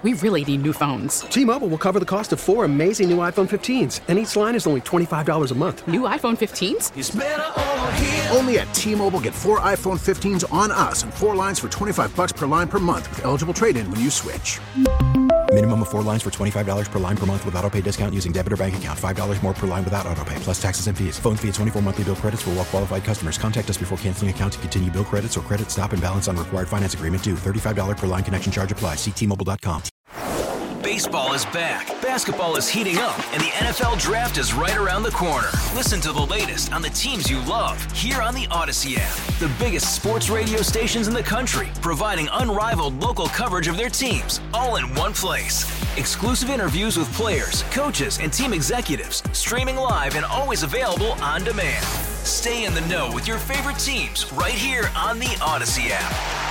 We really need new phones. T-Mobile will cover the cost of 4 amazing new iPhone 15s, and each line is only $25 a month. New iPhone 15s? It's better over here. Only at T-Mobile, get 4 iPhone 15s on us and 4 lines for $25 per line per month with eligible trade-in when you switch. Minimum of 4 lines for $25 per line per month with autopay discount using debit or bank account. $5 more per line without autopay, plus taxes and fees. Phone fee at 24 monthly bill credits for well-qualified customers. Contact us before canceling account to continue bill credits or credit stop and balance on required finance agreement due. $35 per line connection charge applies. See T-Mobile.com. Baseball is back, basketball is heating up, and the NFL Draft is right around the corner. Listen to the latest on the teams you love here on the Odyssey app. The biggest sports radio stations in the country, providing unrivaled local coverage of their teams, all in one place. Exclusive interviews with players, coaches, and team executives, streaming live and always available on demand. Stay in the know with your favorite teams right here on the Odyssey app.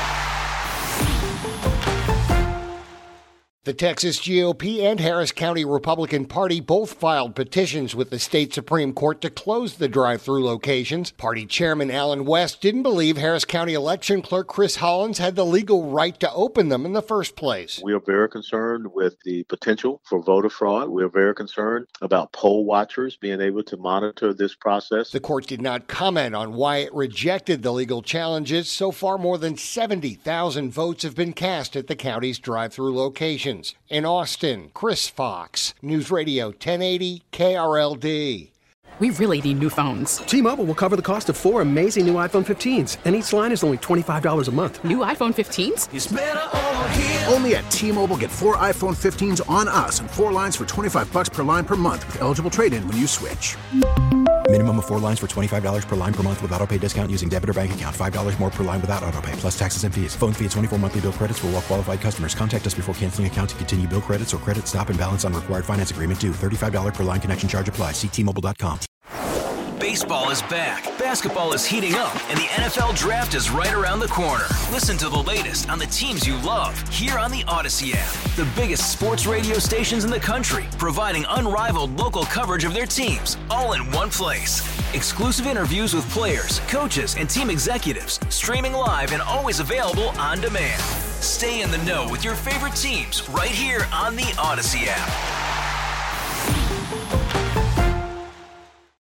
The Texas GOP and Harris County Republican Party both filed petitions with the state Supreme Court to close the drive-through locations. Party Chairman Alan West didn't believe Harris County Election Clerk Chris Hollins had the legal right to open them in the first place. We are very concerned with the potential for voter fraud. We are very concerned about poll watchers being able to monitor this process. The court did not comment on why it rejected the legal challenges. So far, more than 70,000 votes have been cast at the county's drive-through locations. In Austin, Chris Fox, News Radio 1080 KRLD. We really need new phones. T-Mobile will cover the cost of 4 amazing new iPhone 15s, and each line is only $25 a month. New iPhone 15s? It's better over here. Only at T-Mobile, get 4 iPhone 15s on us and 4 lines for $25 per line per month with eligible trade-in when you switch. Minimum of 4 lines for $25 per line per month with autopay discount using debit or bank account. $5 more per line without autopay, plus taxes and fees. Phone fee at 24 monthly bill credits for well-qualified customers. Contact us before canceling account to continue bill credits or credit stop and balance on required finance agreement due. $35 per line connection charge applies. See T-Mobile.com. Baseball is back, basketball is heating up, and the NFL Draft is right around the corner. Listen to the latest on the teams you love here on the Odyssey app. The biggest sports radio stations in the country, providing unrivaled local coverage of their teams, all in one place. Exclusive interviews with players, coaches, and team executives, streaming live and always available on demand. Stay in the know with your favorite teams right here on the Odyssey app.